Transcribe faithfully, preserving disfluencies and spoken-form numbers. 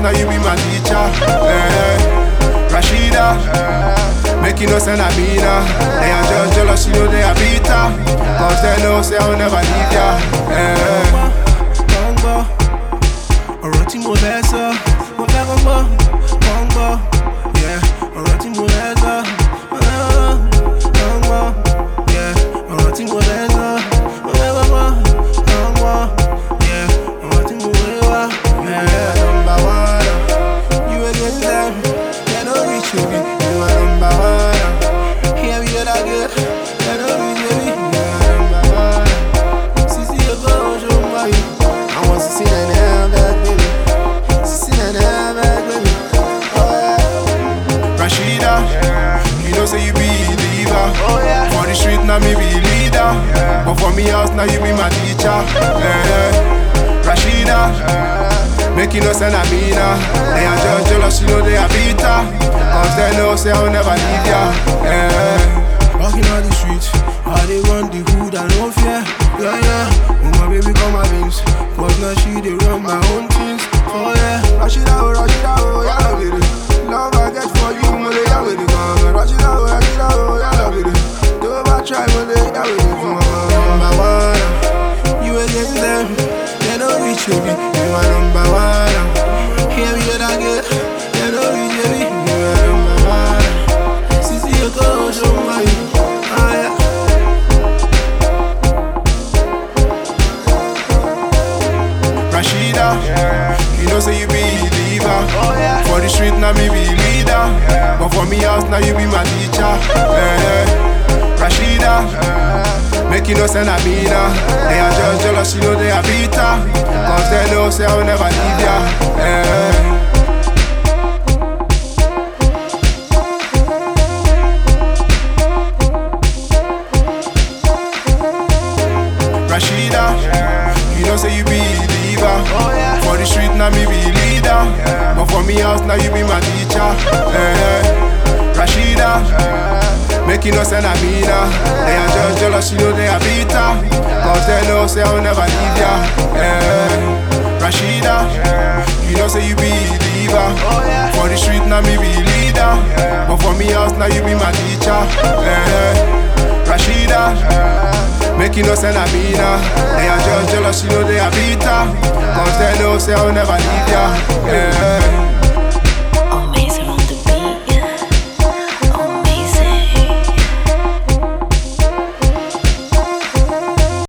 now you be my teacher. Eh, Rashida, make you no send a mina. They are just jealous, you know they are bitter, cause they know say I'll never leave ya. Eh. Ọ̀rọ̀ tí mo fẹ́ sọ, mo fẹ́ kó gbọ́, kó ń gbọ́. Yeah, ọ̀rọ̀ tí mo fẹ́ sọ, mo fẹ́ kó gbọ́, kó ń gbọ́. Yeah, ọ̀rọ̀ tí mo fẹ́ sọ, mo fẹ́ kó gbọ́, kó ń gbọ́. Yeah, ọ̀rọ̀ tí mo fẹ́ wá. Yeah, number one, You against them, they no reach you. you are number one. Here we get that good, they no reach you. You are number one. Sisi you go, show me. I want to see that now, back, baby. See that now, back, baby. Oh, yeah. Rashida, you know say you be a diva. Oh yeah. For the street now me be leader, but for me house now you be my teacher. Eh, Rashida, make you no send a mina. They are just jealous, you know they are bitter, cause they know say I'll never leave ya. Eh, Walking on the streets, how they run the hood and no fear. Yeah, yeah. Oh my baby come my veins, cause now she they run my own things. Oh yeah. Rashida, oh Rashida, oh yeah, love it. Love I get for you, mo le ya with the gun. Rashida, oh Rashida, oh yeah, love it. Do I try, mo le ya with the gun. number one, You against them, they don't reach you. you are number one. Here we get that good, they don't reach you. You are number one. Sisi you go, show me. Ah yeah. Rashida, you know say you be a diva. Oh yeah. For the street now me be leader, but for me house now you be my teacher. Eh, Rashida, make you no send a mina. They are just jealous, you know they are bitter, cause they know say I'll never leave ya. Eh. Rashida, you know say you be a diva. Oh yeah. For the street now me be leader, but for me house now you be my teacher. Eh, Rashida, make you no send a mina. They are just jealous, you know they are bitter, cause they know say I'll never leave ya. Eh, Rashida, you know say you be a diva. Oh yeah. For the street now me be leader, but for me house now you be my teacher. Eh, Rashida, make you no send a mina. They are just jealous, you know they are bitter, cause they know say I'll never leave ya. Yeah.